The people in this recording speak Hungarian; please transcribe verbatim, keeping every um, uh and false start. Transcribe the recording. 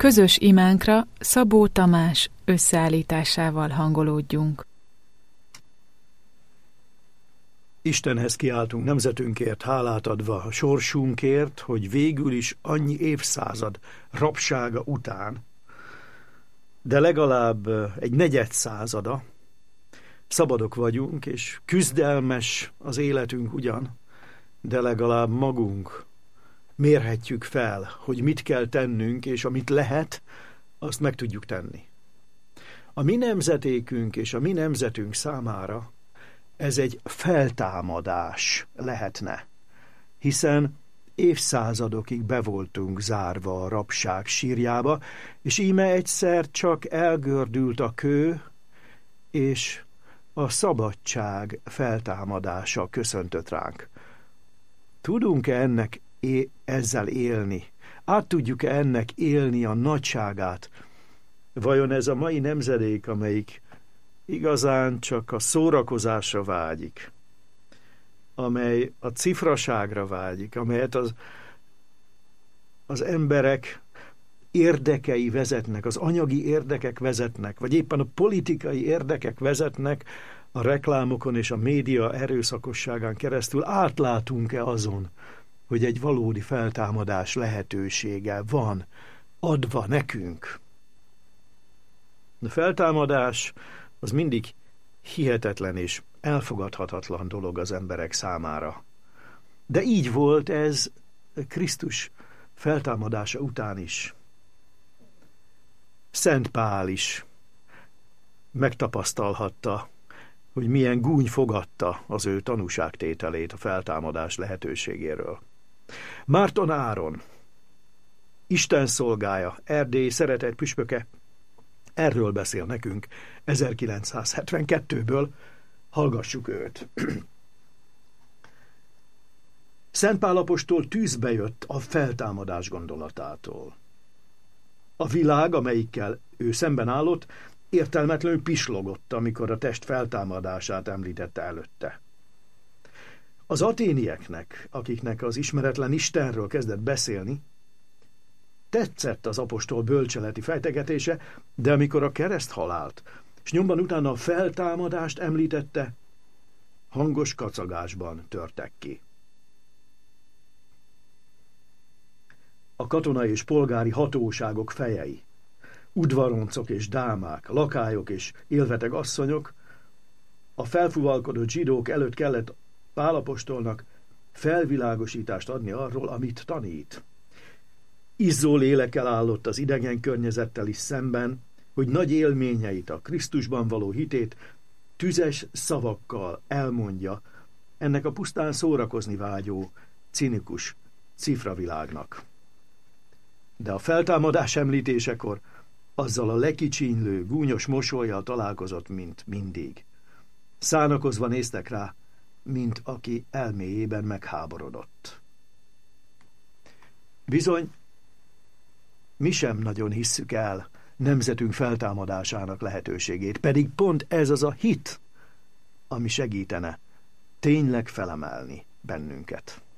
Közös imánkra Szabó Tamás összeállításával hangolódjunk. Istenhez kiáltunk nemzetünkért, hálát adva a sorsunkért, hogy végül is annyi évszázad rabsága után, de legalább egy negyedszázada szabadok vagyunk, és küzdelmes az életünk ugyan, de legalább magunk mérhetjük fel, hogy mit kell tennünk, és amit lehet, azt meg tudjuk tenni. A mi nemzetékünk és a mi nemzetünk számára ez egy feltámadás lehetne, hiszen évszázadokig be voltunk zárva a rabság sírjába, és íme egyszer csak elgördült a kő, és a szabadság feltámadása köszöntött ránk. Tudunk-e ennek é- ezzel élni? Át tudjuk-e ennek élni a nagyságát? Vajon ez a mai nemzedék, amelyik igazán csak a szórakozásra vágyik, amely a cifraságra vágyik, amelyet az, az emberek érdekei vezetnek, az anyagi érdekek vezetnek, vagy éppen a politikai érdekek vezetnek a reklámokon és a média erőszakosságán keresztül, átlátunk-e azon, hogy egy valódi feltámadás lehetősége van adva nekünk? A feltámadás az mindig hihetetlen és elfogadhatatlan dolog az emberek számára. De így volt ez Krisztus feltámadása után is. Szent Pál is megtapasztalhatta, hogy milyen gúny fogadta az ő tanúságtételét a feltámadás lehetőségéről. Márton Áron, Isten szolgája, Erdély szeretett püspöke, erről beszél nekünk ezerkilencszázhetvenkettőből, hallgassuk őt. Szent Pál apostol tűzbe jött a feltámadás gondolatától. A világ, amelyikkel ő szemben állott, értelmetlenül pislogott, amikor a test feltámadását említette előtte. Az aténieknek, akiknek az ismeretlen Istenről kezdett beszélni, tetszett az apostol bölcseleti fejtegetése, de amikor a kereszthalált, és nyomban utána a feltámadást említette, hangos kacagásban törtek ki. A katonai és polgári hatóságok fejei, udvaroncok és dámák, lakályok és élveteg asszonyok, a felfuvalkodott zsidók előtt kellett Pál apostolnak felvilágosítást adni arról, amit tanít. Izzó lélekkel állott az idegen környezettel is szemben, hogy nagy élményeit, a Krisztusban való hitét tüzes szavakkal elmondja ennek a pusztán szórakozni vágyó, cinikus cifravilágnak. De a feltámadás említésekor azzal a lekicsinylő, gúnyos mosollyal találkozott, mint mindig. Szánakozva néztek rá, mint aki elméjében megháborodott. Bizony, mi sem nagyon hisszük el nemzetünk feltámadásának lehetőségét, pedig pont ez az a hit, ami segítene tényleg felemelni bennünket.